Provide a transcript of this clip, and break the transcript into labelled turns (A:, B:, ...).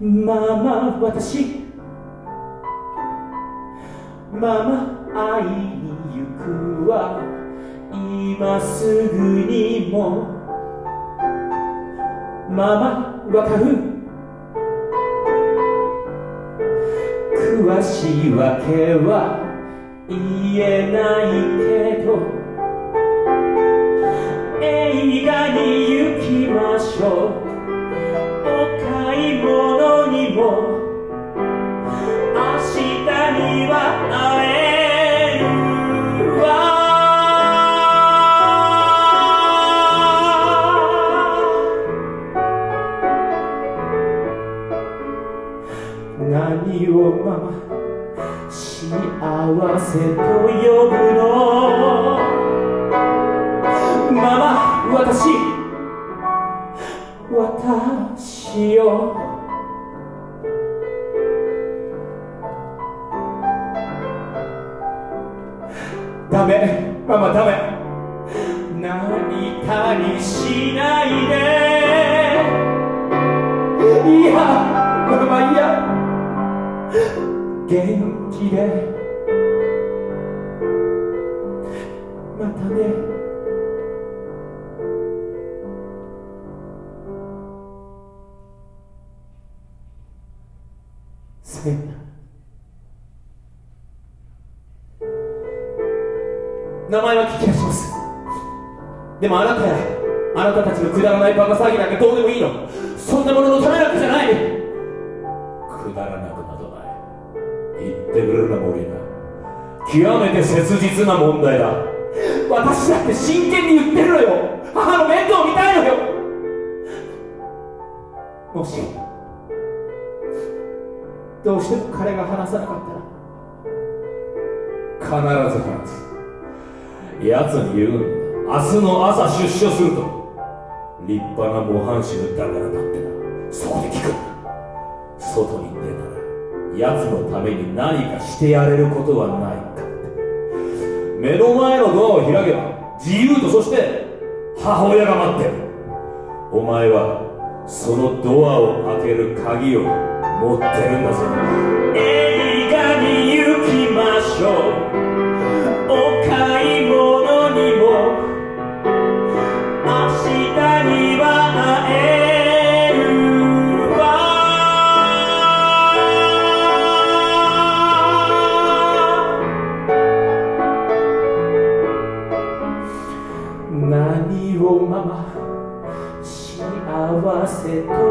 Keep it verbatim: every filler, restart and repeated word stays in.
A: ママ私ママ会いに行くわ今すぐにもママわかる詳しいわけは言えないけど映画に行きましょうお買い物にも明日には会えるわ何をママ幸せと呼ぶのママ私私よダメママダメ泣いたりしないでいやママいや元気でまたねさよなら名前は聞き出しますでもあなたやあなたたちのくだらないバカ騒ぎなんかどうでもいいのそんなもののためなんかじゃないくだらなくなどない言ってくれるなモリーナ極めて切実な問題だ私だって真剣に言ってるのよ母の面倒を見たいのよもしどうしても彼が話さなかったら必ず話す奴に言うんだ明日の朝出所すると立派な模範囚だからだってなそこで聞く外に出たら奴のために何かしてやれることはないかって目の前のドアを開けば自由とそして母親が待ってるお前はそのドアを開ける鍵を持ってるんだぞ映画に行きましょうお買い物にも明日には会えるわ何をママ幸せと